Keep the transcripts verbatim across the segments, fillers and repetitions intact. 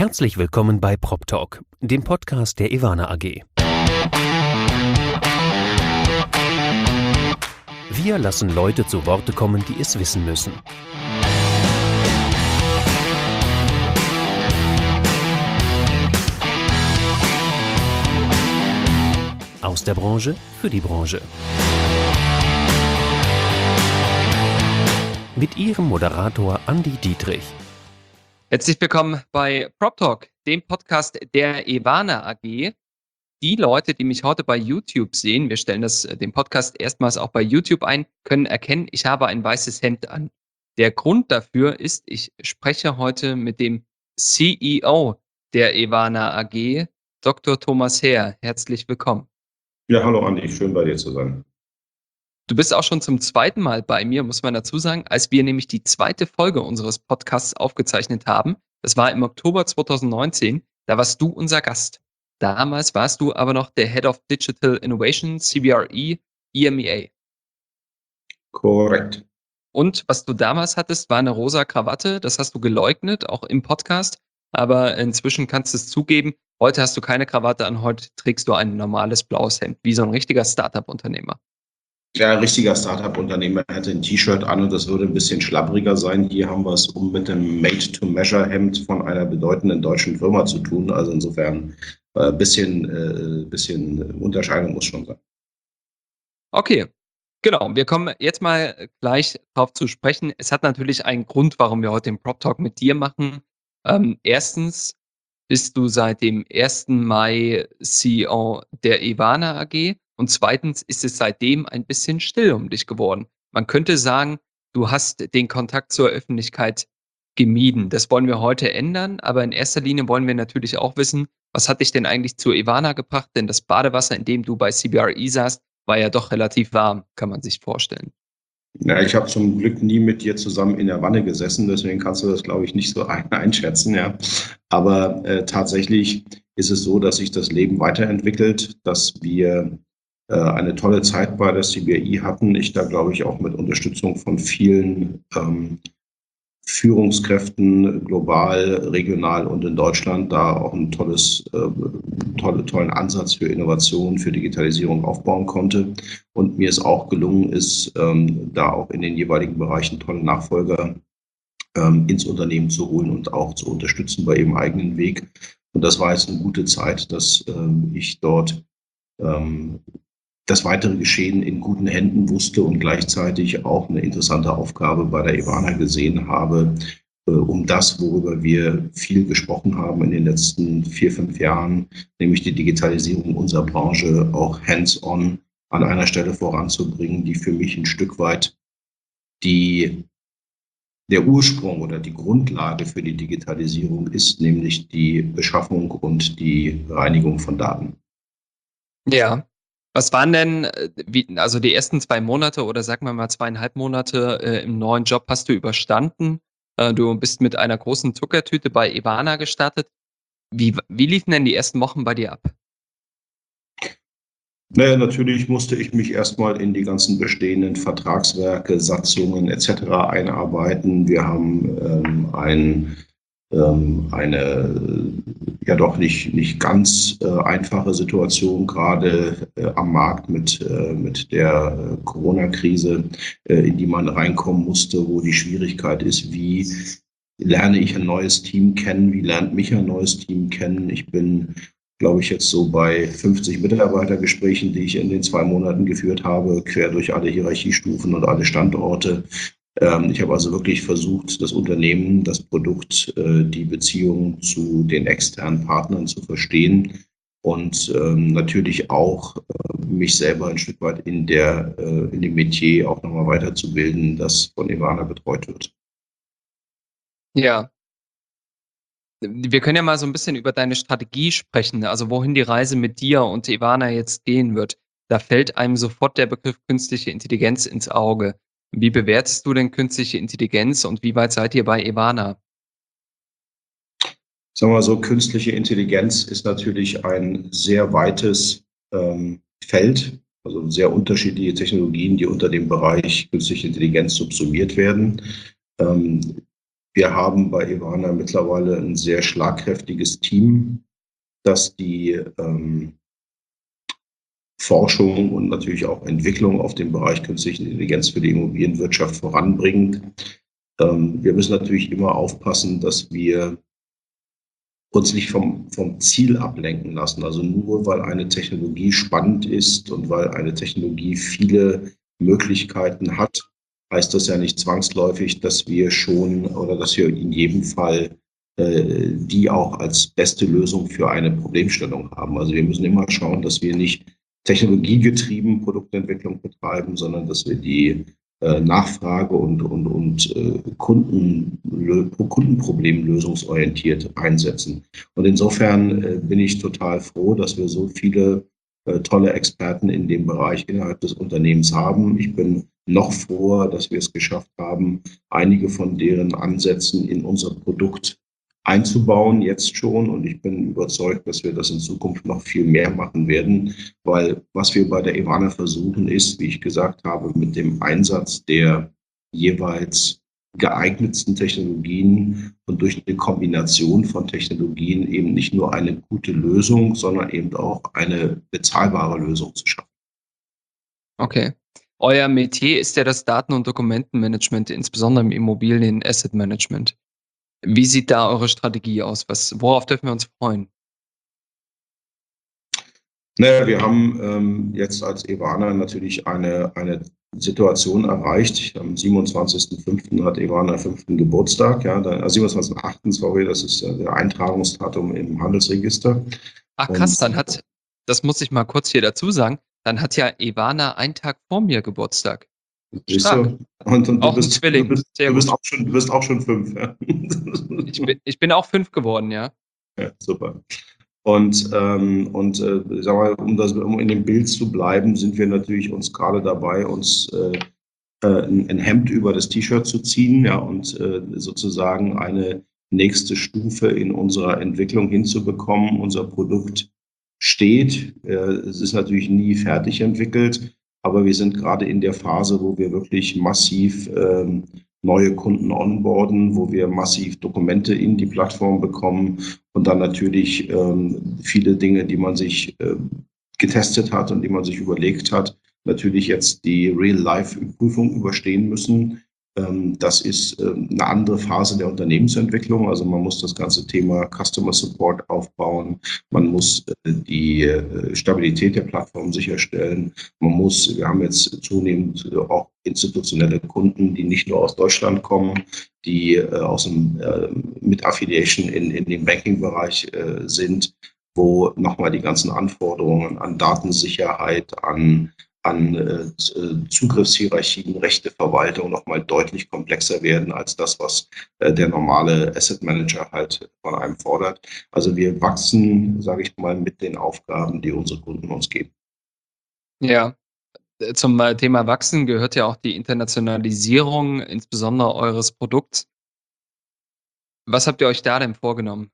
Herzlich willkommen bei PropTalk, dem Podcast der Evana A G. Wir lassen Leute zu Worte kommen, die es wissen müssen. Aus der Branche für die Branche. Mit Ihrem Moderator Andi Dietrich. Herzlich willkommen bei PropTalk, dem Podcast der Evana A G. Die Leute, die mich heute bei YouTube sehen, wir stellen das, den Podcast erstmals auch bei YouTube ein, können erkennen, ich habe ein weißes Hemd an. Der Grund dafür ist, ich spreche heute mit dem C E O der Evana A G, Doktor Thomas Heer. Herzlich willkommen. Ja, hallo Andi, schön bei dir zu sein. Du bist auch schon zum zweiten Mal bei mir, muss man dazu sagen, als wir nämlich die zweite Folge unseres Podcasts aufgezeichnet haben. Das war im Oktober zwanzig neunzehn, da warst du unser Gast. Damals warst du aber noch der Head of Digital Innovation, C B R E, E M E A. Korrekt. Und was du damals hattest, war eine rosa Krawatte, das hast du geleugnet, auch im Podcast. Aber inzwischen kannst du es zugeben, heute hast du keine Krawatte an, heute trägst du ein normales blaues Hemd, wie so ein richtiger Startup-Unternehmer. Ja, ein richtiger Startup-Unternehmer hätte ein T-Shirt an und das würde ein bisschen schlabbriger sein. Hier haben wir es um mit dem Made-to-Measure-Hemd von einer bedeutenden deutschen Firma zu tun. Also insofern ein äh, bisschen, äh, bisschen Unterscheidung muss schon sein. Okay, genau. Wir kommen jetzt mal gleich darauf zu sprechen. Es hat natürlich einen Grund, warum wir heute den PropTalk mit dir machen. Ähm, erstens bist du seit dem ersten Mai C E O der Evana A G. Und zweitens ist es seitdem ein bisschen still um dich geworden. Man könnte sagen, du hast den Kontakt zur Öffentlichkeit gemieden. Das wollen wir heute ändern, aber in erster Linie wollen wir natürlich auch wissen, was hat dich denn eigentlich zur Evana gebracht? Denn das Badewasser, in dem du bei C B R E saßt, war ja doch relativ warm, kann man sich vorstellen. Ja, ich habe zum Glück nie mit dir zusammen in der Wanne gesessen, deswegen kannst du das, glaube ich, nicht so ein einschätzen. Ja. Aber äh, tatsächlich ist es so, dass sich das Leben weiterentwickelt, dass wir eine tolle Zeit bei der C B R E hatten. Ich da, glaube ich, auch mit Unterstützung von vielen ähm, Führungskräften global, regional und in Deutschland da auch ein tolles, äh, tolle, tollen Ansatz für Innovation, für Digitalisierung aufbauen konnte. Und mir es auch gelungen ist, ähm, da auch in den jeweiligen Bereichen tolle Nachfolger ähm, ins Unternehmen zu holen und auch zu unterstützen bei ihrem eigenen Weg. Und das war jetzt eine gute Zeit, dass ähm, ich dort ähm, das weitere Geschehen in guten Händen wusste und gleichzeitig auch eine interessante Aufgabe bei der Evana gesehen habe, äh, um das, worüber wir viel gesprochen haben in den letzten vier, fünf Jahren, nämlich die Digitalisierung unserer Branche auch hands-on an einer Stelle voranzubringen, die für mich ein Stück weit die, der Ursprung oder die Grundlage für die Digitalisierung ist, nämlich die Beschaffung und die Reinigung von Daten. Ja. Was waren denn, wie, also die ersten zwei Monate oder sagen wir mal zweieinhalb Monate äh, im neuen Job hast du überstanden? Äh, du bist mit einer großen Zuckertüte bei Evana gestartet. Wie, wie liefen denn die ersten Wochen bei dir ab? Naja, natürlich musste ich mich erstmal in die ganzen bestehenden Vertragswerke, Satzungen et cetera einarbeiten. Wir haben ähm, ein eine ja doch nicht, nicht ganz äh, einfache Situation gerade äh, am Markt mit, äh, mit der äh, Corona-Krise, äh, in die man reinkommen musste, wo die Schwierigkeit ist, wie lerne ich ein neues Team kennen, wie lernt mich ein neues Team kennen. Ich bin, glaube ich, jetzt so bei fünfzig Mitarbeitergesprächen, die ich in den zwei Monaten geführt habe, quer durch alle Hierarchiestufen und alle Standorte. Ich habe also wirklich versucht, das Unternehmen, das Produkt, die Beziehung zu den externen Partnern zu verstehen und natürlich auch mich selber ein Stück weit in, der, in dem Metier auch nochmal weiterzubilden, das von Evana betreut wird. Ja. Wir können ja mal so ein bisschen über deine Strategie sprechen, also wohin die Reise mit dir und Evana jetzt gehen wird. Da fällt einem sofort der Begriff künstliche Intelligenz ins Auge. Wie bewertest du denn künstliche Intelligenz und wie weit seid ihr bei Evana? Sagen wir mal so, künstliche Intelligenz ist natürlich ein sehr weites ähm, Feld, also sehr unterschiedliche Technologien, die unter dem Bereich künstliche Intelligenz subsumiert werden. Ähm, Wir haben bei Evana mittlerweile ein sehr schlagkräftiges Team, das die ähm, Forschung und natürlich auch Entwicklung auf dem Bereich künstliche Intelligenz für die Immobilienwirtschaft voranbringt. Ähm, wir müssen natürlich immer aufpassen, dass wir uns nicht vom, vom Ziel ablenken lassen. Also nur weil eine Technologie spannend ist und weil eine Technologie viele Möglichkeiten hat, heißt das ja nicht zwangsläufig, dass wir schon oder dass wir in jedem Fall äh, die auch als beste Lösung für eine Problemstellung haben. Also wir müssen immer schauen, dass wir nicht technologiegetrieben Produktentwicklung betreiben, sondern dass wir die äh, Nachfrage und, und, und äh, Kunden, Kundenproblem lösungsorientiert einsetzen. Und insofern äh, bin ich total froh, dass wir so viele äh, tolle Experten in dem Bereich innerhalb des Unternehmens haben. Ich bin noch froher, dass wir es geschafft haben, einige von deren Ansätzen in unser Produkt einzubauen, jetzt schon. Und ich bin überzeugt, dass wir das in Zukunft noch viel mehr machen werden, weil was wir bei der Evana versuchen ist, wie ich gesagt habe, mit dem Einsatz der jeweils geeignetsten Technologien und durch eine Kombination von Technologien eben nicht nur eine gute Lösung, sondern eben auch eine bezahlbare Lösung zu schaffen. Okay. Euer Metier ist ja das Daten- und Dokumentenmanagement, insbesondere im Immobilien-Asset Management. Wie sieht da eure Strategie aus? Was worauf dürfen wir uns freuen? Naja, wir haben ähm, jetzt als Evana natürlich eine, eine Situation erreicht. Am siebenundzwanzigsten fünften hat Evana fünften Geburtstag, ja, da, äh, siebenundzwanzigsten achten sorry, das ist äh, der Eintragungsdatum im Handelsregister. Ach krass, Und dann hat das muss ich mal kurz hier dazu sagen, dann hat ja Evana einen Tag vor mir Geburtstag. siehst Stark. du, und, und du Auch 'n bist, du Zwilling. bist, Sehr du bist gut. auch schon, du bist auch schon fünf. Ja. Ich bin ich bin auch fünf geworden, ja. Ja, super. Und, ähm, und äh, sag mal, um, das, um in dem Bild zu bleiben, sind wir natürlich uns gerade dabei, uns äh, äh, ein, ein Hemd über das T-Shirt zu ziehen, ja, und äh, sozusagen eine nächste Stufe in unserer Entwicklung hinzubekommen. Unser Produkt steht. Äh, es ist natürlich nie fertig entwickelt, aber wir sind gerade in der Phase, wo wir wirklich massiv ähm, neue Kunden onboarden, wo wir massiv Dokumente in die Plattform bekommen und dann natürlich ähm, viele Dinge, die man sich äh, getestet hat und die man sich überlegt hat, natürlich jetzt die Real-Life-Prüfung überstehen müssen. Ähm, das ist ähm, eine andere Phase der Unternehmensentwicklung. Also man muss das ganze Thema Customer Support aufbauen. Man muss äh, die äh, Stabilität der Plattform sicherstellen. Man muss, wir haben jetzt zunehmend äh, auch institutionelle Kunden, die nicht nur aus Deutschland kommen, die äh, aus dem, äh, mit Affiliation in, in dem Banking-Bereich äh, sind, wo nochmal die ganzen Anforderungen an Datensicherheit, an an äh, Zugriffshierarchien, Rechteverwaltung nochmal deutlich komplexer werden als das, was äh, der normale Asset Manager halt von einem fordert. Also wir wachsen, sage ich mal, mit den Aufgaben, die unsere Kunden uns geben. Ja. Äh, zum, äh, Thema Wachsen gehört ja auch die Internationalisierung, insbesondere eures Produkts. Was habt ihr euch da denn vorgenommen?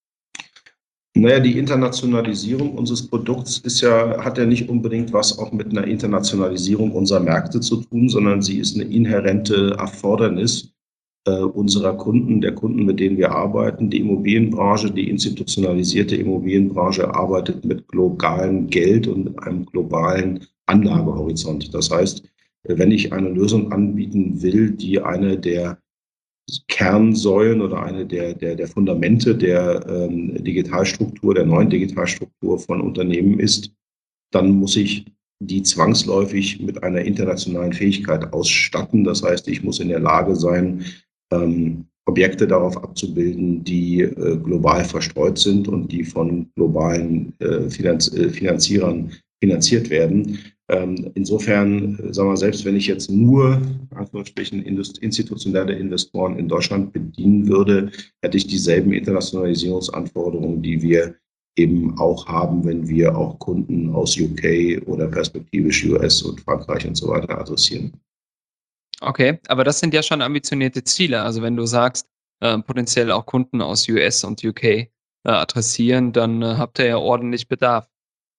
Naja, die Internationalisierung unseres Produkts ist ja, hat ja nicht unbedingt was auch mit einer Internationalisierung unserer Märkte zu tun, sondern sie ist eine inhärente Erfordernis äh, unserer Kunden, der Kunden, mit denen wir arbeiten. Die Immobilienbranche, die institutionalisierte Immobilienbranche arbeitet mit globalem Geld und mit einem globalen Anlagehorizont. Das heißt, wenn ich eine Lösung anbieten will, die eine der Kernsäulen oder eine der, der, der Fundamente der ähm, Digitalstruktur, der neuen Digitalstruktur von Unternehmen ist, dann muss ich die zwangsläufig mit einer internationalen Fähigkeit ausstatten. Das heißt, ich muss in der Lage sein, ähm, Objekte darauf abzubilden, die äh, global verstreut sind und die von globalen äh, Finanz äh, Finanzierern finanziert werden. Ähm, insofern, äh, sagen wir, selbst wenn ich jetzt nur Anführungsstrichen institutionelle Investoren in Deutschland bedienen würde, hätte ich dieselben Internationalisierungsanforderungen, die wir eben auch haben, wenn wir auch Kunden aus U K oder perspektivisch U S und Frankreich und so weiter adressieren. Okay, aber das sind ja schon ambitionierte Ziele. Also, wenn du sagst, äh, potenziell auch Kunden aus U S und U K, äh, adressieren, dann, äh, habt ihr ja ordentlich Bedarf,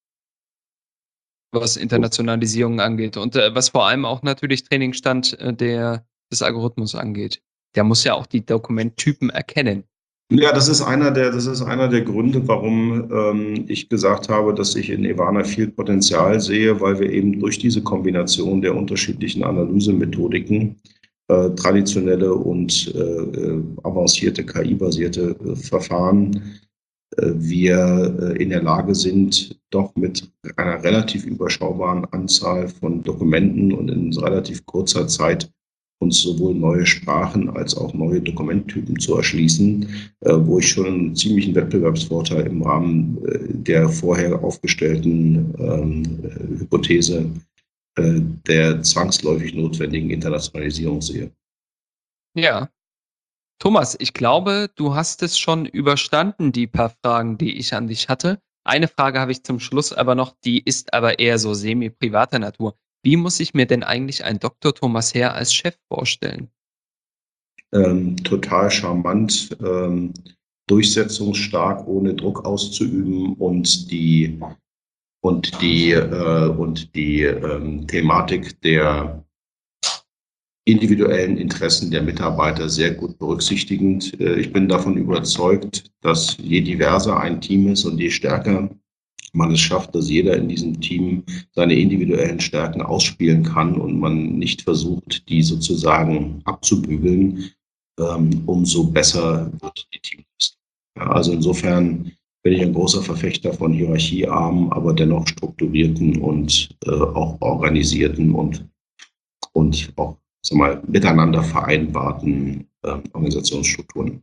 was Internationalisierung angeht und, äh, was vor allem auch natürlich Trainingsstand, äh, der des Algorithmus angeht. der muss ja auch die Dokumenttypen erkennen. Ja, das ist einer der, das ist einer der Gründe, warum ähm, ich gesagt habe, dass ich in Evana viel Potenzial sehe, weil wir eben durch diese Kombination der unterschiedlichen Analysemethodiken, äh, traditionelle und äh, avancierte K I-basierte äh, Verfahren, äh, wir äh, in der Lage sind, doch mit einer relativ überschaubaren Anzahl von Dokumenten und in relativ kurzer Zeit uns sowohl neue Sprachen als auch neue Dokumenttypen zu erschließen, äh, wo ich schon einen ziemlichen Wettbewerbsvorteil im Rahmen äh, der vorher aufgestellten ähm, äh, Hypothese äh, der zwangsläufig notwendigen Internationalisierung sehe. Ja. Thomas, ich glaube, du hast es schon überstanden, die paar Fragen, die ich an dich hatte. Eine Frage habe ich zum Schluss aber noch, die ist aber eher so semi-privater Natur. Wie muss ich mir denn eigentlich ein Doktor Thomas Herr als Chef vorstellen? Ähm, total charmant, ähm, durchsetzungsstark, ohne Druck auszuüben und die und die äh, und die ähm, Thematik der individuellen Interessen der Mitarbeiter sehr gut berücksichtigend. Äh, ich bin davon überzeugt, dass je diverser ein Team ist und je stärker man es schafft, dass jeder in diesem Team seine individuellen Stärken ausspielen kann und man nicht versucht, die sozusagen abzubügeln, ähm, umso besser wird die Teamleistung. Ja, also insofern bin ich ein großer Verfechter von hierarchiearmen, aber dennoch strukturierten und äh, auch organisierten und, und auch sag mal, miteinander vereinbarten äh, Organisationsstrukturen.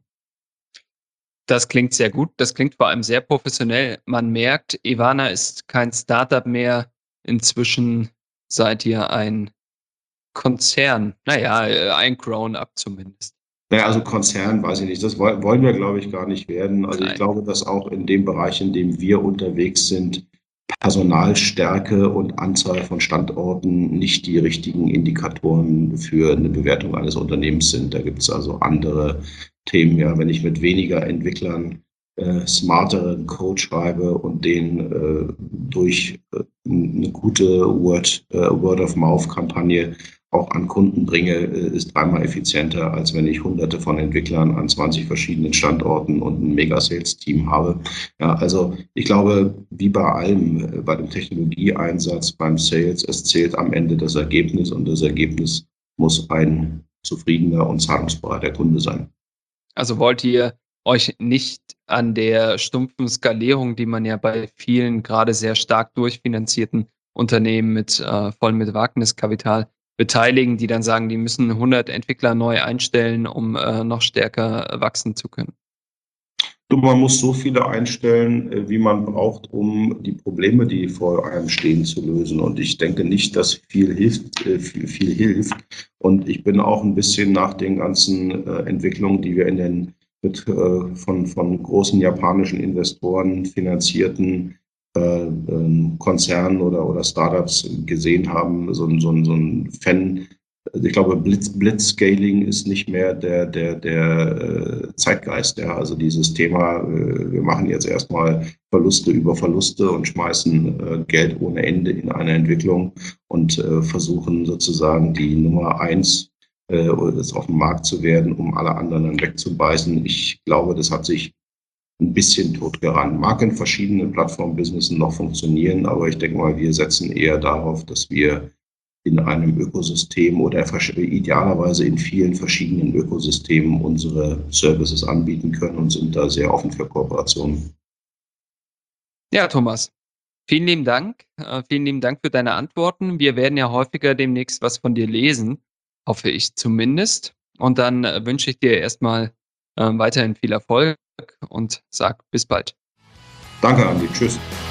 Das klingt sehr gut. Das klingt vor allem sehr professionell. Man merkt, Evana ist kein Startup mehr. Inzwischen seid ihr ein Konzern. Naja, äh, ein Grown-up zumindest. Naja, also Konzern, weiß ich nicht. Das woll- wollen wir, glaube ich, gar nicht werden. Also ich Nein. glaube, dass auch in dem Bereich, in dem wir unterwegs sind, Personalstärke und Anzahl von Standorten nicht die richtigen Indikatoren für eine Bewertung eines Unternehmens sind. Da gibt es also andere Themen. Ja, wenn ich mit weniger Entwicklern äh, smarteren Code schreibe und den äh, durch äh, eine gute Word, äh, Word-of-Mouth-Kampagne auch an Kunden bringe, äh, ist dreimal effizienter, als wenn ich hunderte von Entwicklern an zwanzig verschiedenen Standorten und ein Mega-Sales-Team habe. Ja, also ich glaube, wie bei allem, äh, bei dem Technologieeinsatz, beim Sales, es zählt am Ende das Ergebnis und das Ergebnis muss ein zufriedener und zahlungsbereiter Kunde sein. Also wollt ihr euch nicht an der stumpfen Skalierung, die man ja bei vielen gerade sehr stark durchfinanzierten Unternehmen mit äh, voll mit Wagniskapital beteiligen, die dann sagen, die müssen hundert Entwickler neu einstellen, um äh, noch stärker äh, wachsen zu können? Du, man muss so viele einstellen, äh, wie man braucht, um die Probleme, die vor einem stehen, zu lösen. Und ich denke nicht, dass viel hilft, äh, viel, viel hilft. Und ich bin auch ein bisschen nach den ganzen äh, Entwicklungen, die wir in den mit äh, von, von großen japanischen Investoren finanzierten äh, ähm, Konzernen oder, oder Startups gesehen haben, so, ein- so, ein- so ein Fan. Also ich glaube, Blitz, Blitzscaling ist nicht mehr der, der, der äh, Zeitgeist. Ja. Also dieses Thema, äh, wir machen jetzt erstmal Verluste über Verluste und schmeißen äh, Geld ohne Ende in eine Entwicklung und äh, versuchen sozusagen die Nummer eins äh, auf dem Markt zu werden, um alle anderen dann wegzubeißen. Ich glaube, das hat sich ein bisschen totgerannt. Mag in verschiedenen Plattform-Businessen noch funktionieren, aber ich denke mal, wir setzen eher darauf, dass wir in einem Ökosystem oder idealerweise in vielen verschiedenen Ökosystemen unsere Services anbieten können und sind da sehr offen für Kooperationen. Ja, Thomas, vielen lieben Dank. Äh, vielen lieben Dank für deine Antworten. Wir werden ja häufiger demnächst was von dir lesen, hoffe ich zumindest. Und dann äh, wünsche ich dir erstmal äh, weiterhin viel Erfolg und sag bis bald. Danke, Andi. Tschüss.